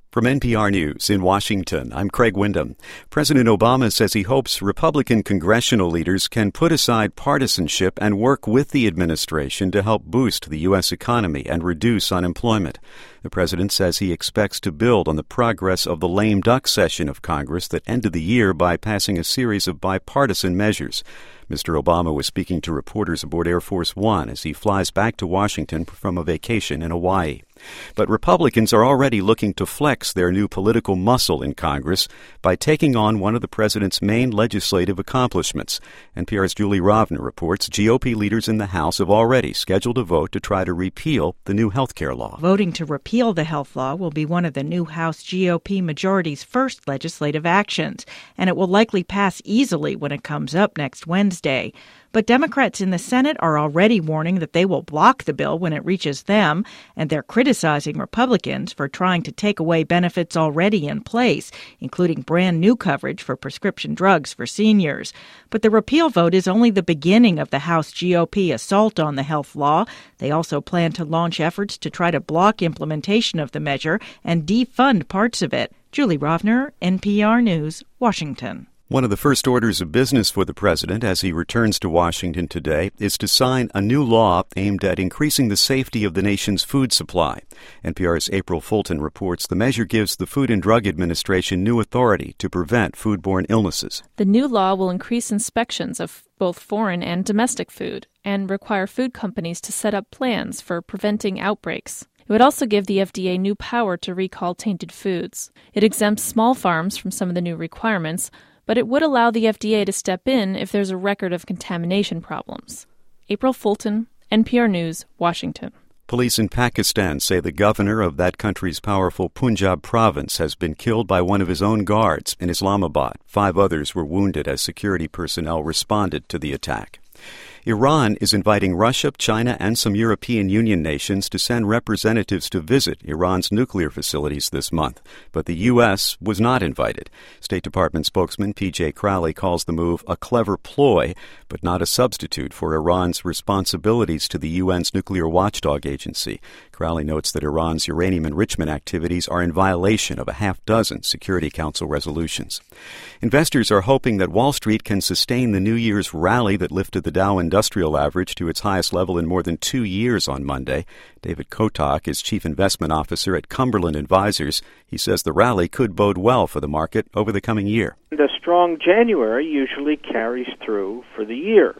From NPR News in Washington, I'm Craig Windham. President Obama says he hopes Republican congressional leaders can put aside partisanship and work with the administration to help boost the U.S. economy and reduce unemployment. The president says he expects to build on the progress of the lame duck session of Congress that ended the year by passing a series of bipartisan measures. Mr. Obama was speaking to reporters aboard Air Force One as he flies back to Washington from a vacation in Hawaii. But Republicans are already looking to flex their new political muscle in Congress by taking on one of the president's main legislative accomplishments. NPR's Julie Rovner reports GOP leaders in the House have already scheduled a vote to try to repeal the new health care law. Voting to repeal the health law will be one of the new House GOP majority's first legislative actions, and it will likely pass easily when it comes up next Wednesday. But Democrats in the Senate are already warning that they will block the bill when it reaches them, and they're criticizing Republicans for trying to take away benefits already in place, including brand new coverage for prescription drugs for seniors. But the repeal vote is only the beginning of the House GOP assault on the health law. They also plan to launch efforts to try to block implementation of the measure and defund parts of it. Julie Rovner, NPR News, Washington. One of the first orders of business for the president as he returns to Washington today is to sign a new law aimed at increasing the safety of the nation's food supply. NPR's April Fulton reports the measure gives the Food and Drug Administration new authority to prevent foodborne illnesses. The new law will increase inspections of both foreign and domestic food and require food companies to set up plans for preventing outbreaks. It would also give the FDA new power to recall tainted foods. It exempts small farms from some of the new requirements, but it would allow the FDA to step in if there's a record of contamination problems. April Fulton, NPR News, Washington. Police in Pakistan say the governor of that country's powerful Punjab province has been killed by one of his own guards in Islamabad. 5 others were wounded as security personnel responded to the attack. Iran is inviting Russia, China, and some European Union nations to send representatives to visit Iran's nuclear facilities this month. But the U.S. was not invited. State Department spokesman P.J. Crowley calls the move a clever ploy, but not a substitute for Iran's responsibilities to the UN's nuclear watchdog agency. Crowley notes that Iran's uranium enrichment activities are in violation of a half-dozen Security Council resolutions. Investors are hoping that Wall Street can sustain the New Year's rally that lifted the Dow Industrial Average to its highest level in more than 2 years on Monday. David Kotak is Chief Investment Officer at Cumberland Advisors. He says the rally could bode well for the market over the coming year. The strong January usually carries through for the year.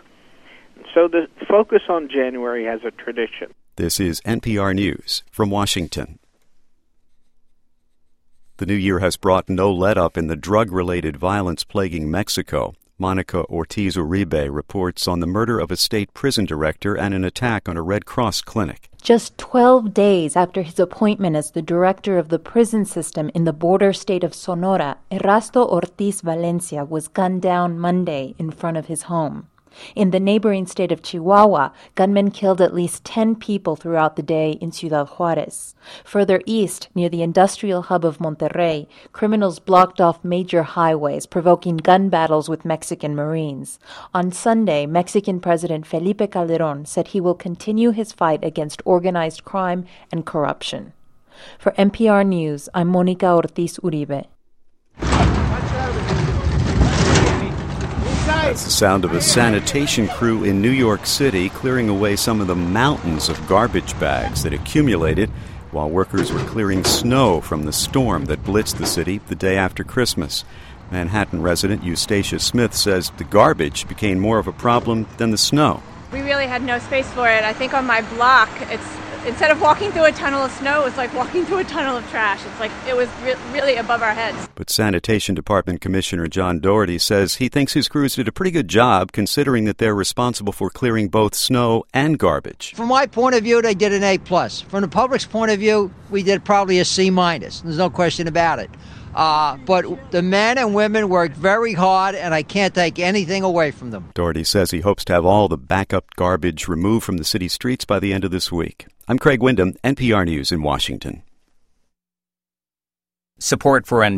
So the focus on January has a tradition. This is NPR News from Washington. The new year has brought no let-up in the drug-related violence plaguing Mexico. Monica Ortiz Uribe reports on the murder of a state prison director and an attack on a Red Cross clinic. Just 12 days after his appointment as the director of the prison system in the border state of Sonora, Erasto Ortiz Valencia was gunned down Monday in front of his home. In the neighboring state of Chihuahua, gunmen killed at least 10 people throughout the day in Ciudad Juarez. Further east, near the industrial hub of Monterrey, criminals blocked off major highways, provoking gun battles with Mexican Marines. On Sunday, Mexican President Felipe Calderón said he will continue his fight against organized crime and corruption. For NPR News, I'm Monica Ortiz Uribe. That's the sound of a sanitation crew in New York City clearing away some of the mountains of garbage bags that accumulated while workers were clearing snow from the storm that blitzed the city the day after Christmas. Manhattan resident Eustacia Smith says the garbage became more of a problem than the snow. We really had no space for it. I think on my block, instead of walking through a tunnel of snow, it was like walking through a tunnel of trash. It's like it was really above our heads. But Sanitation Department Commissioner John Doherty says he thinks his crews did a pretty good job considering that they're responsible for clearing both snow and garbage. From my point of view, they did an A+. From the public's point of view, we did probably a C-. There's no question about it. But the men and women worked very hard, and I can't take anything away from them. Doherty says he hopes to have all the backup garbage removed from the city streets by the end of this week. I'm Craig Windham, NPR News in Washington. Support for